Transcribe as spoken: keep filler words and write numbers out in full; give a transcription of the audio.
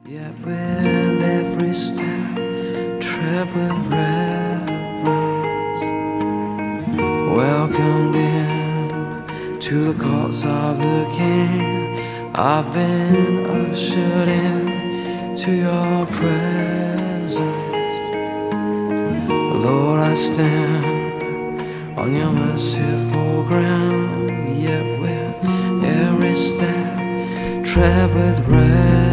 Yet with every step, tread with reverence, welcomed in to the courts of the King. I've been ushered in to your presence. Lord, I stand on your merciful ground. Yet with every step, tread with reverence,